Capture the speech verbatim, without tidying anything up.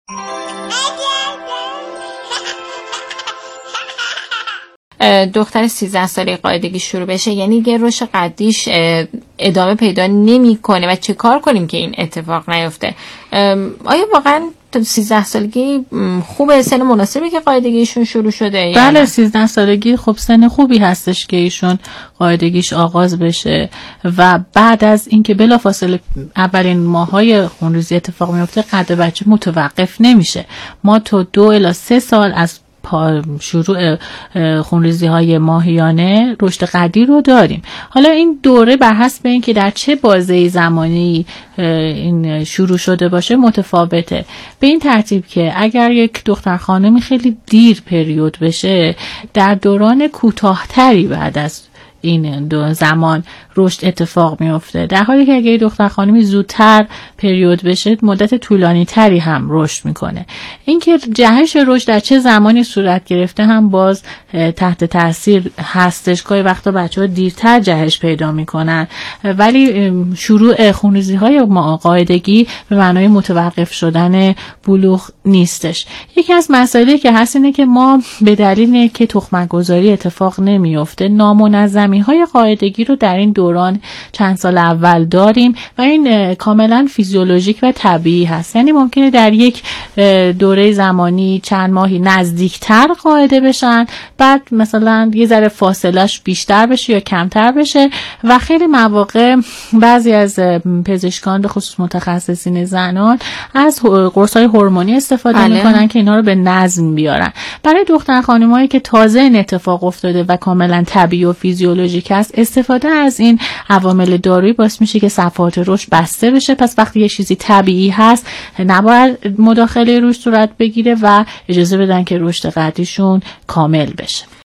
دختر سیزده ساله قاعدگی شروع بشه، یعنی یه رشد قدیش ادامه پیدا نمیکنه و چه کار کنیم که این اتفاق نیفته؟ آیا واقعا سیزده سالگی خوبه، سن مناسبی که قاعدگیشون شروع شده؟ بله، سیزده سالگی خب سن خوبی هستش که ایشون قاعدگیش آغاز بشه و بعد از اینکه بلافاصله اولین ماهای خونریزی اتفاق میفته قد بچه متوقف نمیشه. ما تا دو الی سه سال از شروع خونریزی های ماهیانه رشد قدی رو داریم. حالا این دوره بر حسب این که در چه بازه زمانی این شروع شده باشه متفاوته، به این ترتیب که اگر یک دختر خانمی خیلی دیر پریود بشه، در دوران کوتاه‌تری بعد از این دو زمان رشد اتفاق میفته، در حالی که اگه دختر خانمی زودتر پریود بشه مدت طولانی تری هم رشد میکنه. اینکه جهش رشد در چه زمانی صورت گرفته هم باز تحت تاثیر هستش. گاهی وقتا بچه‌ها دیرتر جهش پیدا میکنن، ولی شروع خونریزی های قاعدگی به معنای متوقف شدن بلوغ نیستش. یکی از مسائلی که هست اینه که ما به دلیل که تخمک گذاری اتفاق نمیفته نامنظمی های قاعدگی رو در این دوران چند سال اول داریم و این کاملا فیزیولوژیک و طبیعی هست. یعنی ممکنه در یک دوره زمانی چند ماهی نزدیکتر قاعده بشن، بعد مثلا یه ذره فاصلهش بیشتر بشه یا کمتر بشه و خیلی مواقع بعضی از پزشکان به خصوص متخصصین زنان از قرص‌های هورمونی استفاده بله. میکنن که اینا رو به نظم بیارن. برای دختر خانمایی که تازه این اتفاق افتاده و کاملا طبیعی و فیزیولوژیک است، استفاده از این عوامل دارویی باعث میشه که صفحات رشد بسته بشه. پس وقتی یه چیزی طبیعی هست نباید مداخله روش صورت بگیره و اجازه بدن که رشد قدیشون کامل بشه.